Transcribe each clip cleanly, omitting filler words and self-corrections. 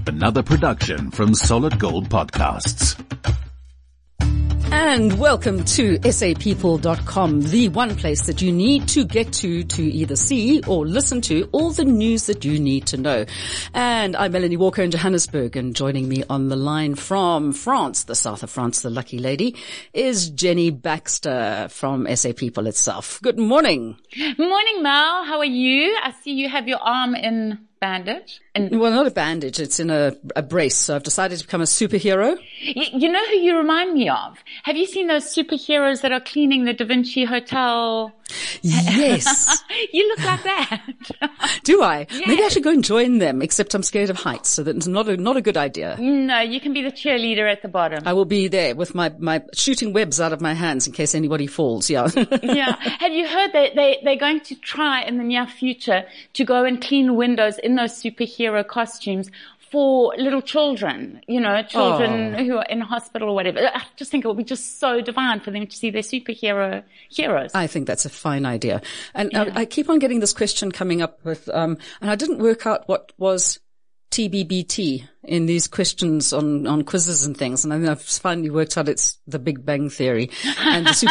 another production from Solid Gold Podcasts. And welcome to sapeople.com, the one place that you need to get to either see or listen to all the news that you need to know. And I'm Melanie Walker in Johannesburg, and joining me on the line from France, the south of France, the lucky lady, is Jenny Baxter from SA People itself. Good morning. Morning, Mel. How are you? I see you have your arm in bandage. Well, not a bandage. It's in a brace. So I've decided to become a superhero. You know who you remind me of? Have you seen those superheroes that are cleaning the Da Vinci Hotel? Yes. You look like that. Do I? Yes. Maybe I should go and join them, except I'm scared of heights, so that's not a good idea. No, you can be the cheerleader at the bottom. I will be there with my shooting webs out of my hands in case anybody falls, yeah. Yeah. Have you heard that they're going to try in the near future to go and clean windows in those superhero costumes for little children, children who are in hospital or whatever. I just think it would be just so divine for them to see their superhero heroes. I think that's a fine idea. And I keep on getting this question coming up with, and I didn't work out what was TBBT in these questions on quizzes and things. And I think I've finally worked out it's the Big Bang Theory. And the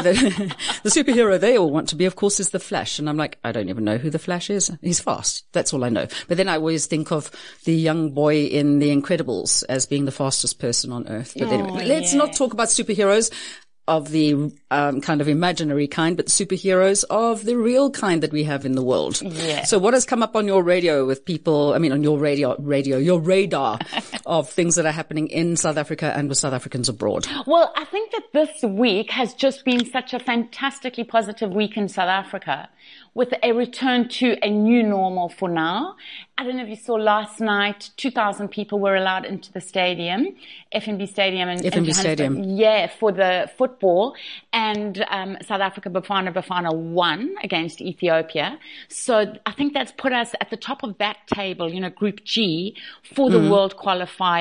superhero they all want to be, of course, is the Flash. And I'm like, I don't even know who the Flash is. He's fast. That's all I know. But then I always think of the young boy in The Incredibles as being the fastest person on earth. But anyway, let's not talk about superheroes of the kind of imaginary kind, but superheroes of the real kind that we have in the world. Yeah. So what has come up on your radio with people, on your your radar of things that are happening in South Africa and with South Africans abroad? Well, I think that this week has just been such a fantastically positive week in South Africa, with a return to a new normal for now. I don't know if you saw last night, 2,000 people were allowed into the stadium, FNB Stadium. FNB Stadium. Yeah, for the football. And South Africa, Bafana won against Ethiopia. So I think that's put us at the top of that table, Group G, for the World Cup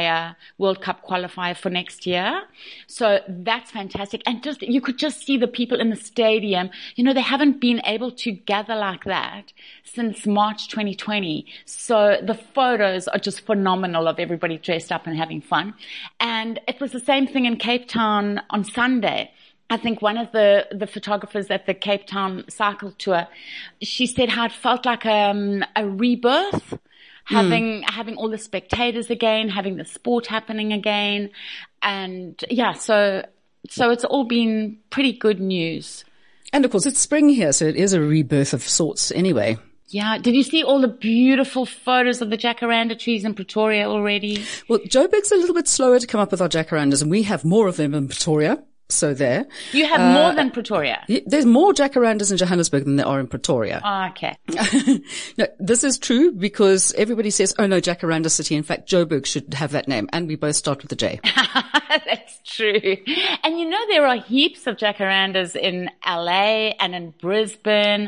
qualifier for next year. So that's fantastic. And you could just see the people in the stadium. They haven't been able to gather like that since March 2020. So the photos are just phenomenal of everybody dressed up and having fun. And it was the same thing in Cape Town on Sunday. I think one of the photographers at the Cape Town cycle tour, she said how it felt like a rebirth, having all the spectators again, having the sport happening again. And so it's all been pretty good news. And of course, it's spring here, so it is a rebirth of sorts anyway. Yeah. Did you see all the beautiful photos of the jacaranda trees in Pretoria already? Well, Joburg's a little bit slower to come up with our jacarandas, and we have more of them in Pretoria. So there. You have more than Pretoria? There's more jacarandas in Johannesburg than there are in Pretoria. Oh, okay. No, this is true because everybody says, oh no, Jacaranda City. In fact, Joburg should have that name. And we both start with a J. That's true. And there are heaps of jacarandas in LA and in Brisbane.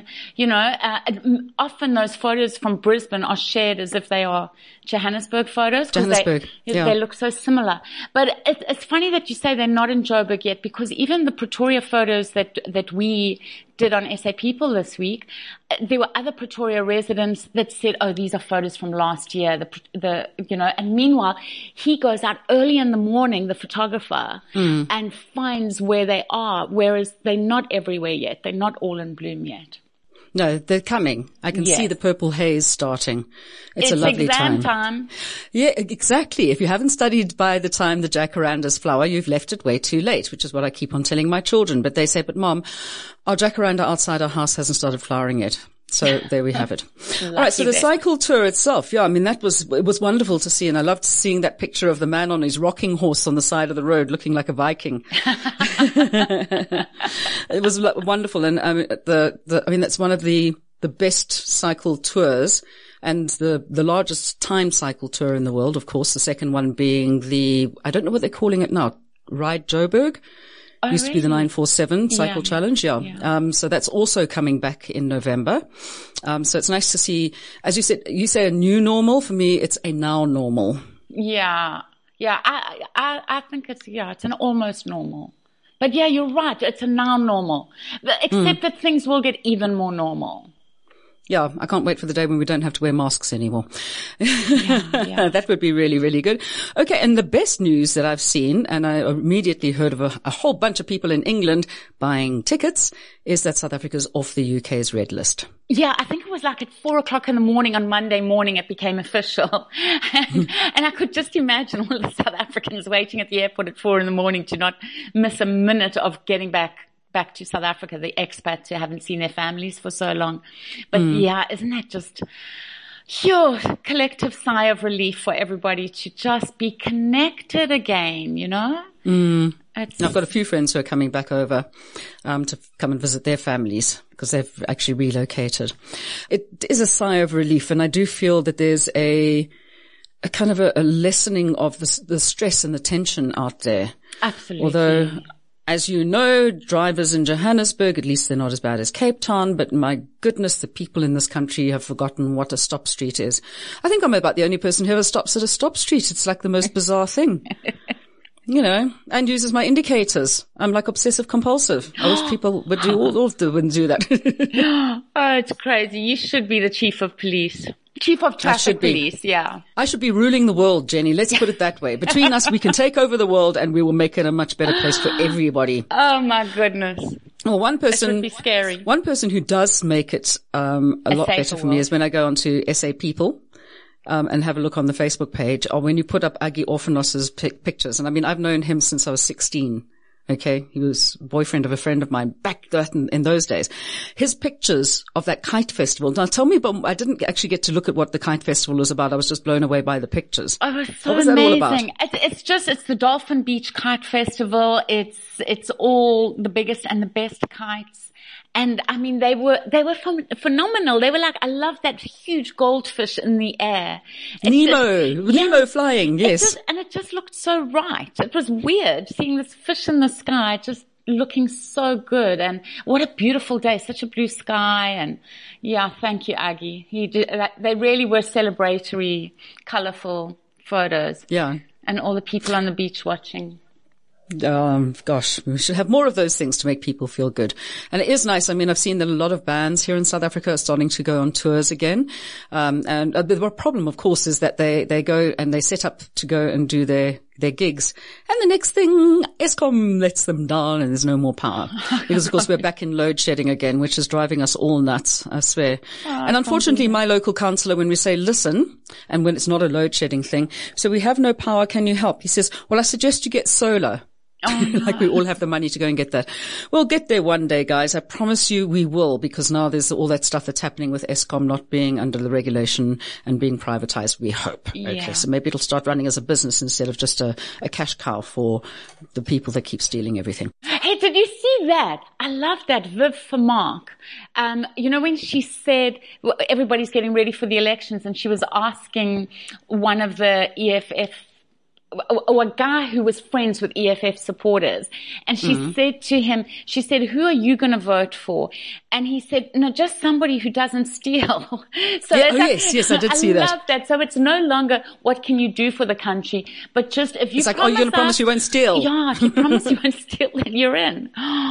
Often those photos from Brisbane are shared as if they are Johannesburg photos. Johannesburg, They look so similar. But it's funny that you say they're not in Joburg yet, because even the Pretoria photos that we did on SA People this week, there were other Pretoria residents that said, oh, these are photos from last year, and meanwhile, he goes out early in the morning, the photographer, and finds where they are, whereas they're not everywhere yet. They're not all in bloom yet. No, they're coming. I can see the purple haze starting. It's a lovely exam time. Yeah, exactly. If you haven't studied by the time the jacarandas flower, you've left it way too late, which is what I keep on telling my children. But they say, but Mom, our jacaranda outside our house hasn't started flowering yet. So there we have it. All right. So the cycle tour itself. Yeah. I mean, it was wonderful to see. And I loved seeing that picture of the man on his rocking horse on the side of the road looking like a Viking. It was wonderful. And, that's one of the best cycle tours and the largest time cycle tour in the world. Of course, the second one being I don't know what they're calling it now. Ride Joburg. Used to be the 947 cycle challenge. Yeah. So that's also coming back in November. So it's nice to see, as you said, you say a new normal. For me, it's a now normal. Yeah. Yeah. I think it's an almost normal. But yeah, you're right. It's a now normal, except that things will get even more normal. Yeah, I can't wait for the day when we don't have to wear masks anymore. Yeah. That would be really, really good. Okay, and the best news that I've seen, and I immediately heard of a whole bunch of people in England buying tickets, is that South Africa's off the UK's red list. Yeah, I think it was like at 4:00 in the morning on Monday morning it became official. And I could just imagine all the South Africans waiting at the airport at 4 a.m. to not miss a minute of getting back to South Africa, the expats who haven't seen their families for so long. But yeah, isn't that just collective sigh of relief for everybody to just be connected again, you know? I've got a few friends who are coming back over to come and visit their families because they've actually relocated. It is a sigh of relief, and I do feel that there's a kind of a lessening of the stress and the tension out there. Absolutely. Although, as you know, drivers in Johannesburg, at least they're not as bad as Cape Town, but my goodness, the people in this country have forgotten what a stop street is. I think I'm about the only person who ever stops at a stop street. It's like the most bizarre thing. You know, and uses my indicators. I'm like obsessive compulsive. I wish people would do all of them and do that. Oh, it's crazy. You should be the chief of police. Chief of traffic police, yeah. I should be ruling the world, Jenny. Let's put it that way. Between us, we can take over the world and we will make it a much better place for everybody. Oh my goodness. Well, one person, it would be scary. One person who does make it, a lot better for me is when I go onto SA People. And have a look on the Facebook page, or when you put up Agi Orphanos's pictures. And I mean, I've known him since I was 16. Okay. He was boyfriend of a friend of mine back in those days. His pictures of that kite festival. Now tell me about, I didn't actually get to look at what the kite festival was about. I was just blown away by the pictures. Oh, it was so what was amazing. That all about? It's the Dolphin Beach Kite Festival. It's all the biggest and the best kites. And I mean, they were phenomenal. They were like, I love that huge goldfish in the air. Nemo flying, yes. It just looked so right. It was weird seeing this fish in the sky, just looking so good. And what a beautiful day, such a blue sky. And yeah, thank you, Agi. They really were celebratory, colorful photos. Yeah. And all the people on the beach watching. Gosh, we should have more of those things to make people feel good. And it is nice. I mean, I've seen that a lot of bands here in South Africa are starting to go on tours again. And the problem, of course, is that they go and they set up to go and do their gigs. And the next thing, Eskom lets them down and there's no more power. Because, of course, we're back in load shedding again, which is driving us all nuts, I swear. And unfortunately, my local councillor, when we say listen, and when it's not a load shedding thing, so we have no power, can you help? He says, well, I suggest you get solar. Like we all have the money to go and get that. We'll get there one day, guys. I promise you we will, because now there's all that stuff that's happening with Eskom not being under the regulation and being privatized, we hope. Yeah. Okay, so maybe it'll start running as a business instead of just a cash cow for the people that keep stealing everything. Hey, did you see that? I love that, Viv Vermaak. You know, when she said everybody's getting ready for the elections and she was asking one of the EFF or a guy who was friends with EFF supporters. And she said to him, she said, who are you going to vote for? And he said, no, just somebody who doesn't steal. So yes, I did see that. I love that. So it's no longer what can you do for the country, but just if you it's like, you're going to promise you won't steal. Yeah, if you promise you won't steal, then you're in.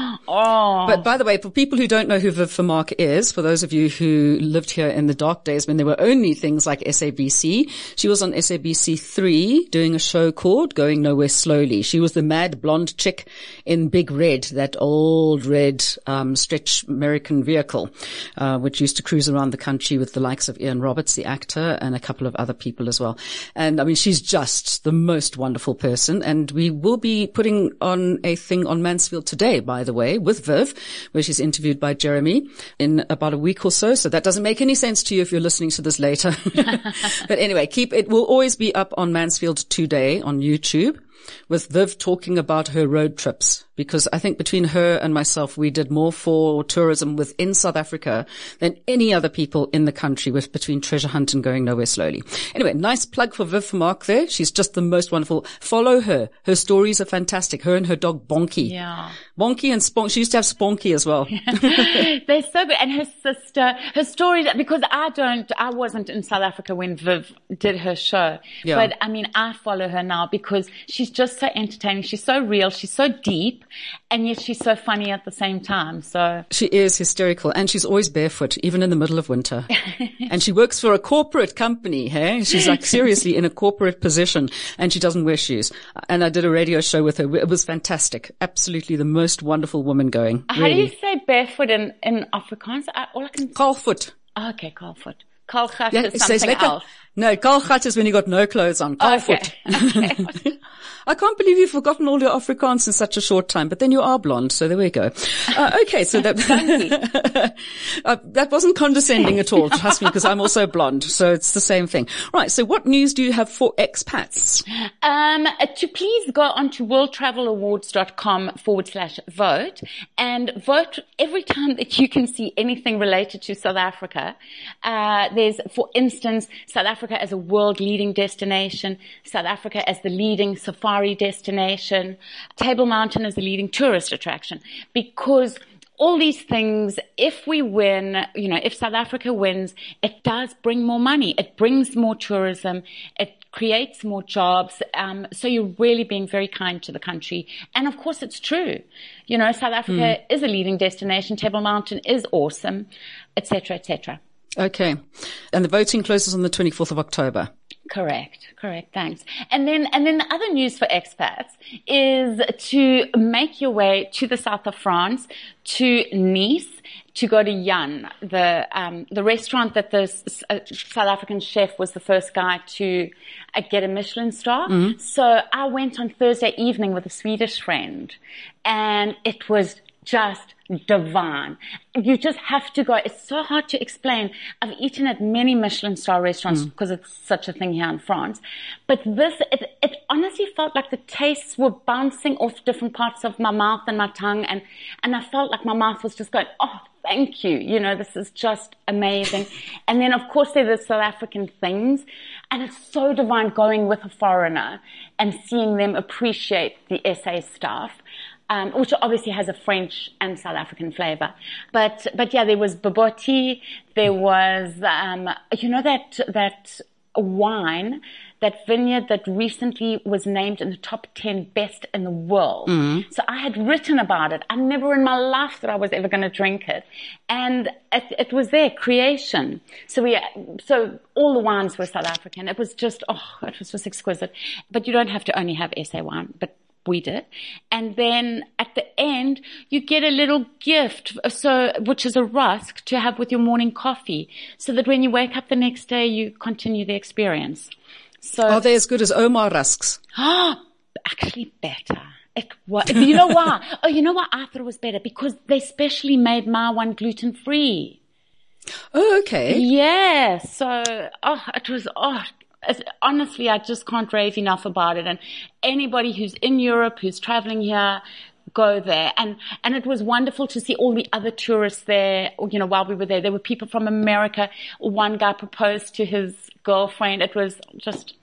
Oh. But by the way, for people who don't know who Viv Vermaak is, for those of you who lived here in the dark days when there were only things like SABC, she was on SABC 3 doing a show called Going Nowhere Slowly. She was the mad blonde chick in Big Red, that old red stretch American vehicle, which used to cruise around the country with the likes of Ian Roberts, the actor, and a couple of other people as well. And I mean, she's just the most wonderful person. And we will be putting on a thing on Mansfield today, by the way, with Viv, where she's interviewed by Jeremy in about a week or so. So that doesn't make any sense to you if you're listening to this later. But anyway, it will always be up on Mansfield Today on YouTube, with Viv talking about her road trips, because I think between her and myself, we did more for tourism within South Africa than any other people in the country, with between Treasure Hunt and Going Nowhere Slowly. Anyway, nice plug for Viv Vermaak there. She's just the most wonderful. Follow her. Her stories are fantastic. Her and her dog Bonky. Yeah. Bonky and Spunk. She used to have Spunky as well. They're so good. And her sister, her stories, because I wasn't in South Africa when Viv did her show. Yeah. But I mean, I follow her now because she's just so entertaining. She's so real. She's so deep. And yet she's so funny at the same time. So she is hysterical, and she's always barefoot, even in the middle of winter. And she works for a corporate company, hey? She's like seriously in a corporate position, and she doesn't wear shoes. And I did a radio show with her. It was fantastic. Absolutely the most wonderful woman going. How do you say barefoot in Afrikaans? All I can... Kaalfoot. Oh, okay, kaalfoot. Kaalgat is something else. No, kaalgat is when you got no clothes on. Kaalfoot. Okay. I can't believe you've forgotten all your Afrikaans in such a short time, but then you are blonde, so there we go. Okay, so that that wasn't condescending at all, trust me, because I'm also blonde, so it's the same thing. Right, so what news do you have for expats? To please go on to worldtravelawards.com/vote and vote every time that you can see anything related to South Africa. There's, for instance, South Africa as a world leading destination, South Africa as the leading safari destination, Table Mountain as the leading tourist attraction, because all these things, if we win, if South Africa wins, it does bring more money. It brings more tourism. It creates more jobs. So you're really being very kind to the country. And of course it's true. South Africa is a leading destination. Table Mountain is awesome, et cetera, et cetera. Okay. And the voting closes on the 24th of October. Correct. Thanks. And then the other news for expats is to make your way to the south of France, to Nice, to go to Jan, the restaurant that the South African chef was the first guy to get a Michelin star. Mm-hmm. So I went on Thursday evening with a Swedish friend, and it was just divine. You just have to go. It's so hard to explain. I've eaten at many Michelin star restaurants because it's such a thing here in France. But this, it honestly felt like the tastes were bouncing off different parts of my mouth and my tongue. And I felt like my mouth was just going, oh, thank you. This is just amazing. And then, of course, there are the South African things. And it's so divine going with a foreigner and seeing them appreciate the SA stuff. Which obviously has a French and South African flavor. But yeah, there was Bobotie, there was, that wine, that vineyard that recently was named in the top 10 best in the world. Mm-hmm. So I had written about it. I never in my life thought I was ever going to drink it. And it was there, creation. So all the wines were South African. It was just exquisite. But you don't have to only have SA wine, but we did. And then at the end, you get a little gift, which is a rusk to have with your morning coffee, so that when you wake up the next day, you continue the experience. So, are they as good as Omar rusks? Actually better. It was. You know why? Oh, you know why I thought it was better? Because they specially made my one gluten-free. Oh, okay. Yeah. So, it was, honestly, I just can't rave enough about it. And anybody who's in Europe, who's traveling here, go there. And it was wonderful to see all the other tourists there, while we were there. There were people from America. One guy proposed to his girlfriend. It was just,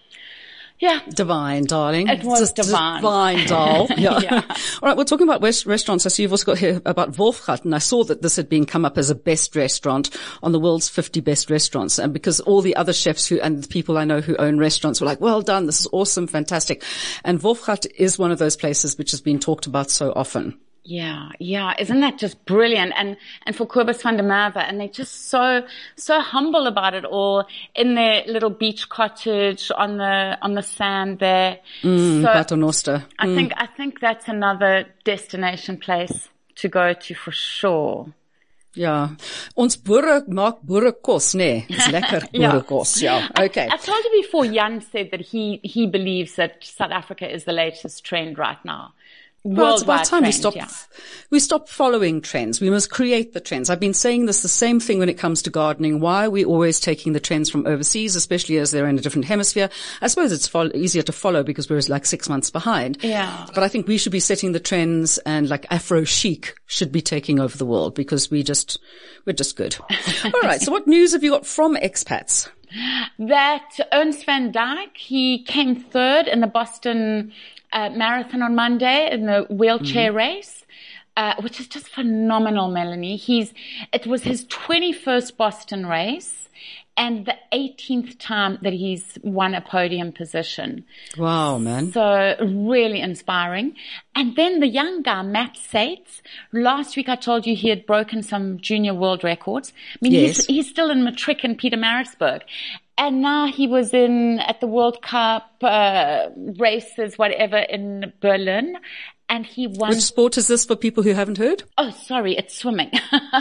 yeah. Divine, darling. It was just divine. Divine, doll. Yeah. Yeah. All right, we're talking about restaurants. I see you've also got here about Wolfgat, and I saw that this had been come up as a best restaurant on the world's 50 best restaurants. And because all the other chefs and the people I know who own restaurants were like, well done, this is awesome, fantastic. And Wolfgat is one of those places which has been talked about so often. Yeah. Isn't that just brilliant? And for Kobus van der Merwe, and they're just so humble about it all in their little beach cottage on the sand there. Paternoster. I think that's another destination place to go to for sure. Ja, ons boere maak boerekos, nee. It's lekker boerekos, yeah. Okay. I told you before, Jan said that he believes that South Africa is the latest trend right now. Well, it's about time we stop following trends. We must create the trends. I've been saying the same thing when it comes to gardening. Why are we always taking the trends from overseas, especially as they're in a different hemisphere? I suppose it's easier to follow because we're like 6 months behind. Yeah. But I think we should be setting the trends, and like Afro chic should be taking over the world because we're just good. All right. So what news have you got from expats? That Ernst van Dijk, he came third in the Boston marathon on Monday in the wheelchair race, which is just phenomenal, Melanie. It was his 21st Boston race, and the 18th time that he's won a podium position. Wow, man. So really inspiring. And then the young guy, Matt Sates, last week I told you he had broken some junior world records. I mean, Yes. he's still in matric in Pietermaritzburg. And now he was at the World Cup races, whatever, in Berlin. And he won. Which sport is this for people who haven't heard? Oh, sorry, it's swimming.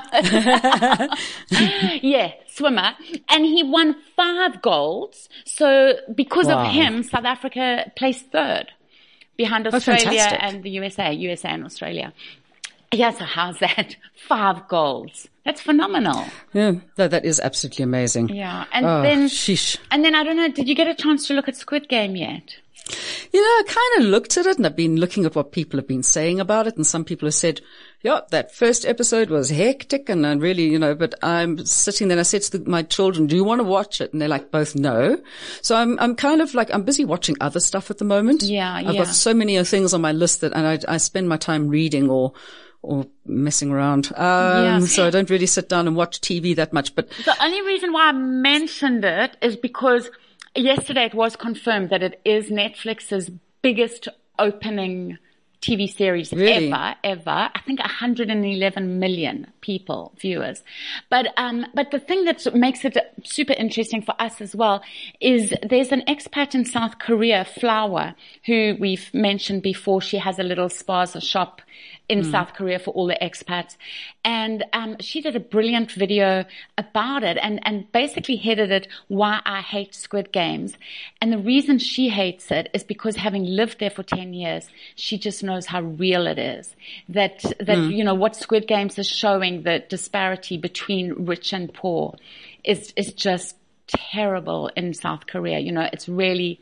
Yeah, swimmer. And he won 5 golds. So because Wow. of him, South Africa placed 3rd behind Australia fantastic. and the USA and Australia. Yeah, so how's that? 5 golds. That's phenomenal. Yeah, that is absolutely amazing. Yeah. And sheesh. then I don't know, did you get a chance to look at Squid Game yet? You know, I kind of looked at it and I've been looking at what people have been saying about it. And some people have said, yeah, that first episode was hectic and I really, you know, but I'm sitting there and I said to my children, do you want to watch it? And they're like, both no. So I'm kind of like, I'm busy watching other stuff at the moment. Yeah, I've yeah. got so many things on my list that, and I spend my time reading or messing around. So I don't really sit down and watch TV that much, but The only reason why I mentioned it is because yesterday it was confirmed that it is Netflix's biggest opening TV series Really? ever. I think 111 million viewers. But the thing that makes it super interesting for us as well is there's an expat in South Korea, Flower, who we've mentioned before. She has a little spaza shop in South Korea for all the expats. And she did a brilliant video about it and basically headed it, Why I Hate Squid Games. And the reason she hates it is because having lived there for 10 years, she just knows how real it is. That you know, what Squid Games is showing, the disparity between rich and poor is just terrible in South Korea. You know, it's really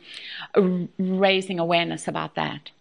raising awareness about that.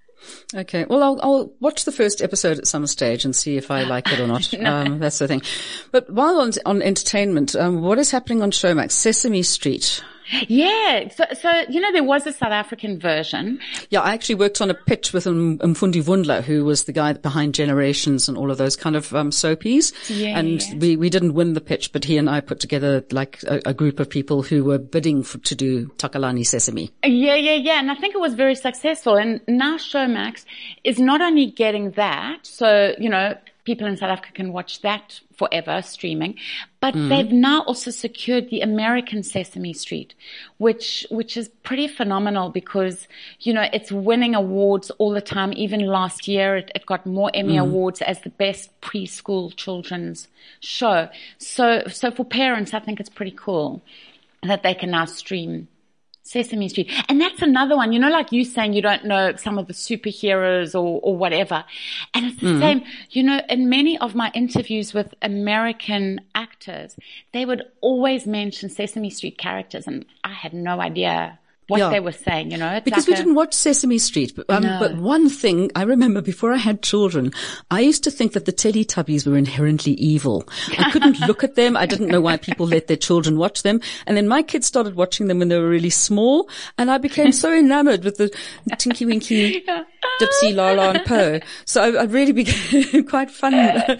okay. Well, I'll watch the first episode at some stage and see if I like it or not. That's the thing. But while on entertainment, what is happening on Showmax? Sesame Street. Yeah. So, you know, there was a South African version. Yeah, I actually worked on a pitch with Mfundi Wundla, who was the guy behind Generations and all of those kind of soapies. Yeah, and yeah. we didn't win the pitch, but he and I put together like a group of people who were bidding to do Takalani Sesame. Yeah. And I think it was very successful. And now Showmax is not only getting that, so, you know, people in South Africa can watch that forever streaming, but they've now also secured the American Sesame Street, which is pretty phenomenal because, you know, it's winning awards all the time. Even last year, it got more Emmy awards as the best preschool children's show. So for parents, I think it's pretty cool that they can now stream Sesame Street. And that's another one, you know, like you saying you don't know some of the superheroes or whatever. And it's the same, you know, in many of my interviews with American actors, they would always mention Sesame Street characters and I had no idea what they were saying, you know. It's Because like we didn't watch Sesame Street. But one thing I remember before I had children, I used to think that the Teletubbies were inherently evil. I couldn't look at them. I didn't know why people let their children watch them. And then my kids started watching them when they were really small. And I became so enamored with the Tinky Winky, Dipsy, Lala and Po. So I really became quite fond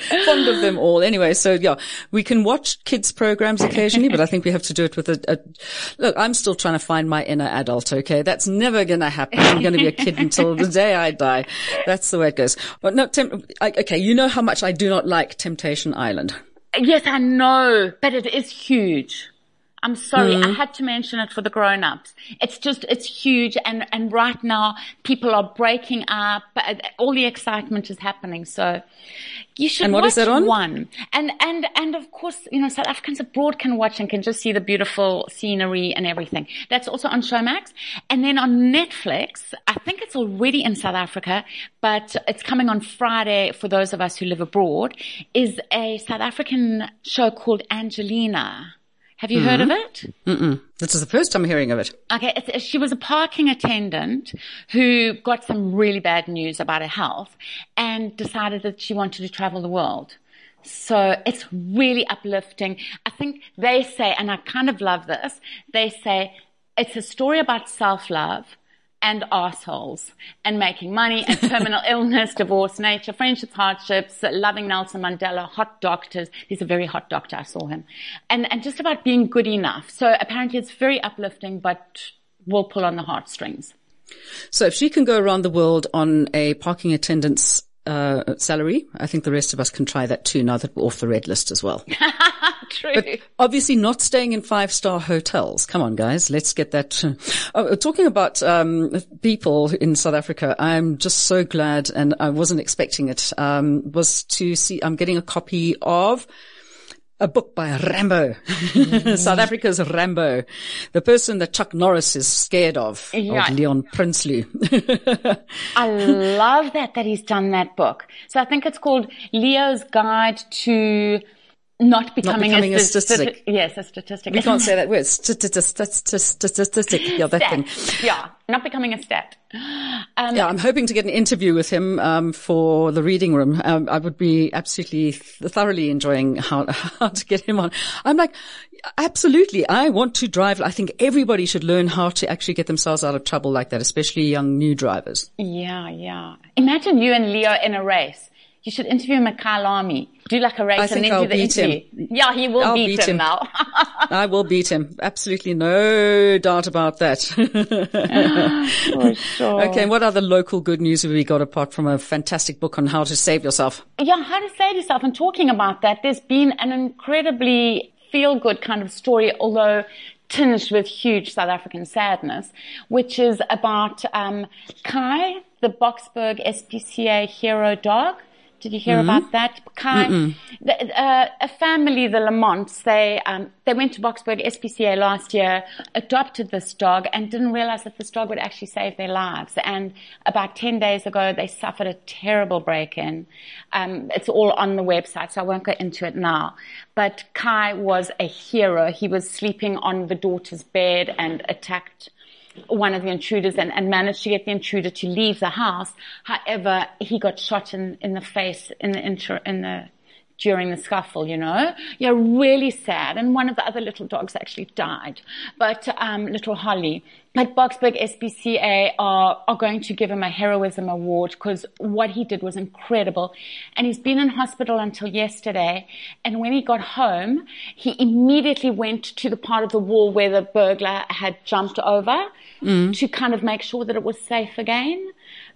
of them all. Anyway, so yeah, we can watch kids programs occasionally, but I think we have to do it with look, I'm still trying to find my inner adult, okay? That's never going to happen. I'm going to be a kid until the day I die. That's the way it goes. But no, okay, you know how much I do not like Temptation Island. Yes, I know, but it is huge. I'm sorry, I had to mention it for the grown-ups. It's huge, and right now people are breaking up. All the excitement is happening, so you should. And what watch is that on? One, and of course, you know, South Africans abroad can watch and can just see the beautiful scenery and everything. That's also on Showmax, and then on Netflix. I think it's already in South Africa, but it's coming on Friday for those of us who live abroad. Is a South African show called Angelina. Have you heard of it? This is the first time hearing of it. Okay, she was a parking attendant who got some really bad news about her health and decided that she wanted to travel the world. So it's really uplifting. I think they say, and I kind of love this, they say it's a story about self-love, and assholes, and making money, and terminal illness, divorce, nature, friendships, hardships, loving Nelson Mandela, hot doctors. He's a very hot doctor. I saw him. And just about being good enough. So apparently it's very uplifting, but will pull on the heartstrings. So if she can go around the world on a parking attendant's salary, I think the rest of us can try that too, now that we're off the red list as well. True. But obviously not staying in 5-star hotels. Come on, guys, let's get that. Talking about people in South Africa, I'm just so glad, and I wasn't expecting it, was to see, I'm getting a copy of a book by Rambo, South Africa's Rambo, the person that Chuck Norris is scared of Leon Prinsloo. I love that he's done that book. So I think it's called Leo's Guide to Not becoming a statistic. Yes, a statistic. We can't say that word. Statistic. Yeah, that stat. thing. Yeah, not becoming a stat. I'm hoping to get an interview with him for the reading room. I would be absolutely thoroughly enjoying how to get him on. I'm like, absolutely. I want to drive. I think everybody should learn how to actually get themselves out of trouble like that, especially young new drivers. Yeah. Imagine you and Leo in a race. You should interview him at Kyle Army. Do like a race and then do the interview. Yeah, he will beat him now. I will beat him. Absolutely no doubt about that. For sure. Okay, what other local good news have we got apart from a fantastic book on how to save yourself? Yeah, how to save yourself. And talking about that, there's been an incredibly feel-good kind of story, although tinged with huge South African sadness, which is about Kai, the Boksburg SPCA hero dog. Did you hear about that? Kai, a family, the Lamonts, they went to Boksburg SPCA last year, adopted this dog, and didn't realize that this dog would actually save their lives. And about 10 days ago, they suffered a terrible break-in. It's all on the website, so I won't go into it now. But Kai was a hero. He was sleeping on the daughter's bed and attacked one of the intruders and managed to get the intruder to leave the house. However, he got shot in the face during the scuffle, Yeah, really sad. And one of the other little dogs actually died. But, little Holly. But Boksburg SPCA are going to give him a heroism award because what he did was incredible. And he's been in hospital until yesterday. And when he got home, he immediately went to the part of the wall where the burglar had jumped over to kind of make sure that it was safe again.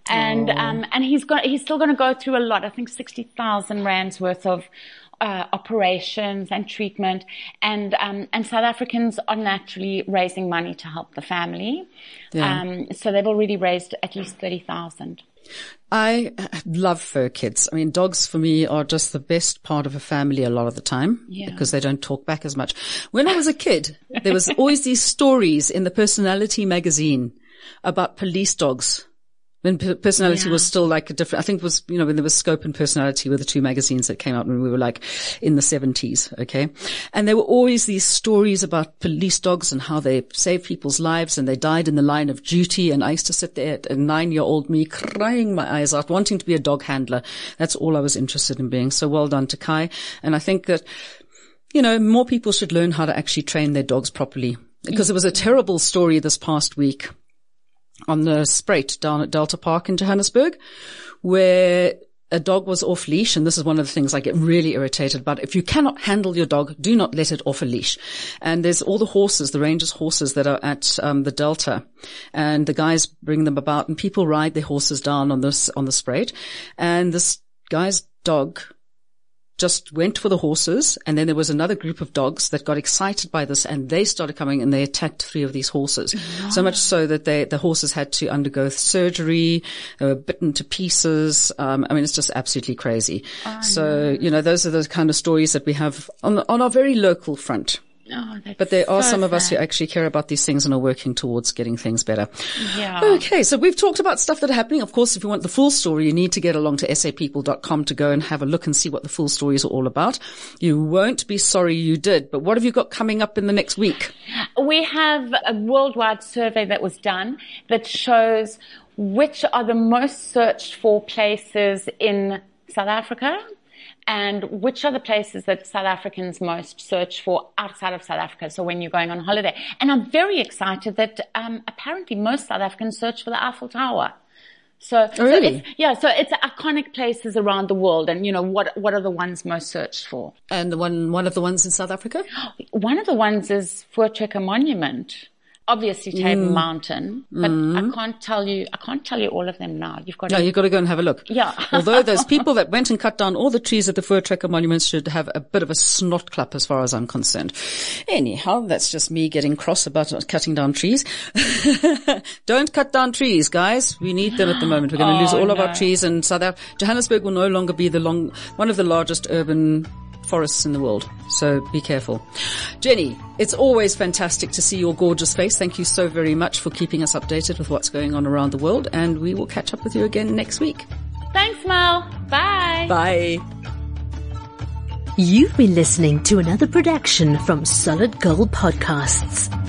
And he's still going to go through a lot. I think 60,000 rands worth of operations and treatment, and South Africans are naturally raising money to help the family. Yeah. So they've already raised at least 30,000. I love fur kids. I mean, dogs for me are just the best part of a family a lot of the time because they don't talk back as much. When I was a kid, there was always these stories in the Personality magazine about police dogs. When Personality was still like a different, I think it was, when there was Scope and Personality were the two magazines that came out when we were like in the 70s. Okay. And there were always these stories about police dogs and how they saved people's lives and they died in the line of duty. And I used to sit there at a 9-year-old me crying my eyes out, wanting to be a dog handler. That's all I was interested in being. So well done to Kai. And I think that, more people should learn how to actually train their dogs properly, because it was a terrible story this past week on the Spruit down at Delta Park in Johannesburg, where a dog was off leash. And this is one of the things I get really irritated about. If you cannot handle your dog, do not let it off a leash. And there's all the horses, the rangers' horses that are at the Delta, and the guys bring them about, and people ride their horses down on the Spruit. And this guy's dog just went for the horses, and then there was another group of dogs that got excited by this, and they started coming and they attacked 3 of these horses. So much so that the horses had to undergo surgery. They were bitten to pieces. It's just absolutely crazy. So, those are the kind of stories that we have on our very local front. But there are some of us who actually care about these things and are working towards getting things better. Yeah. Okay, so we've talked about stuff that are happening. Of course, if you want the full story, you need to get along to sapeople.com to go and have a look and see what the full stories are all about. You won't be sorry you did. But what have you got coming up in the next week? We have a worldwide survey that was done that shows which are the most searched for places in South Africa and which are the places that South Africans most search for outside of South Africa. So when you're going on holiday. And I'm very excited that apparently most South Africans search for the Eiffel Tower. So really? So it's iconic places around the world, and what are the ones most searched for? And one of the ones in South Africa? One of the ones is Voortrekker Monument. Obviously Table Mountain, but I can't tell you all of them now. You've got to go and have a look. Yeah. Although those people that went and cut down all the trees at the Voortrekker Monument should have a bit of a snot clap as far as I'm concerned. Anyhow, that's just me getting cross about cutting down trees. Don't cut down trees, guys. We need them at the moment. We're going to lose all of our trees, and Johannesburg will no longer be one of the largest urban forests in the world. So be careful. Jenny, it's always fantastic to see your gorgeous face. Thank you so very much for keeping us updated with what's going on around the world, and we will catch up with you again next week. Thanks, Mel. Bye. Bye. You've been listening to another production from Solid Gold Podcasts.